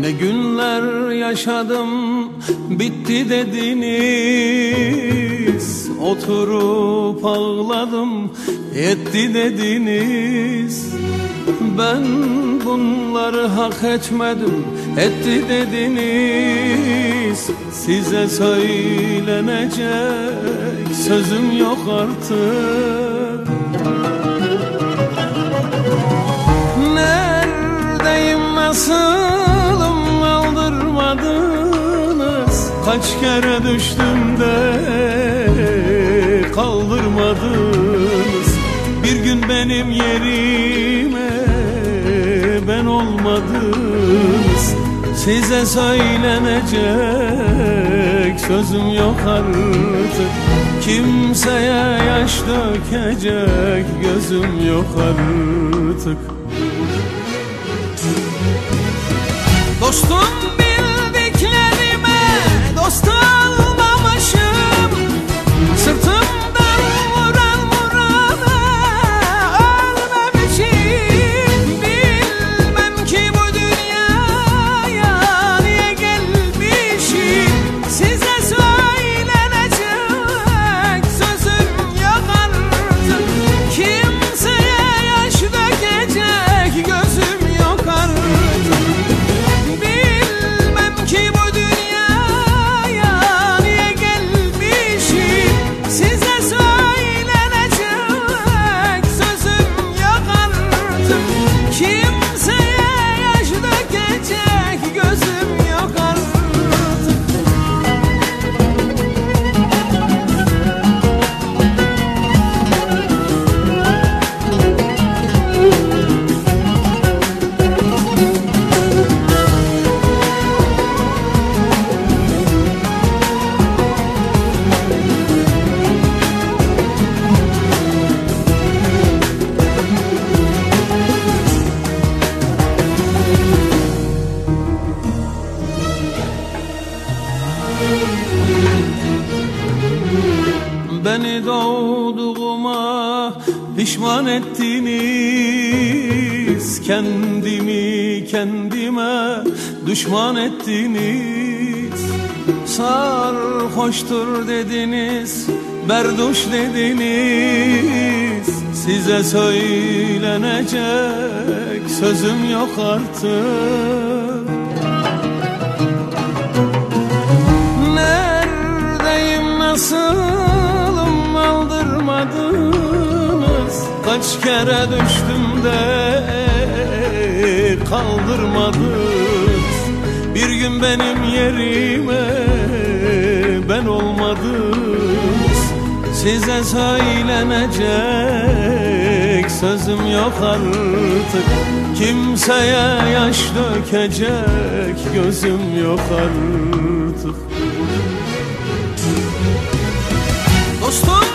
Ne günler yaşadım, bitti dediniz. Oturup ağladım, yetti dediniz. Ben bunları hak etmedim, etti dediniz. Size söylenecek sözüm yok artık. Neredeyim, nasılım, aldırmadınız. Kaç kere düştüm de kaldırmadınız. Bir gün benim yerime ben olmadınız. Size söylenecek sözüm yok artık. Kimseye yaş dökecek gözüm yok artık. Dostum bildiklerime dost almamışım. Sırtımdan vuran vurana ölmemişim. Bilmem ki bu dünyaya niye gelmişim. Size söylenecek sözüm yok artık. Kimseye yaş dökecek gözüm yok artık. Bilmem ki bu dünyaya niye gelmişim. Size söylenecek sözüm yok artık. Kimseye yaş dökecek gözüm yok artık. Beni doğduğuma pişman ettiniz. Kendimi kendime düşman ettiniz. Sarhoştur dediniz, berduş dediniz. Size söylenecek sözüm yok artık. Neredeyim, nasılım, aldırmadınız. Kaç kere düştüm de kaldırmadınız. Bir gün benim yerime ben olmadınız. Size söylenecek sözüm yok artık. Kimseye yaş dökecek gözüm yok artık. Dostum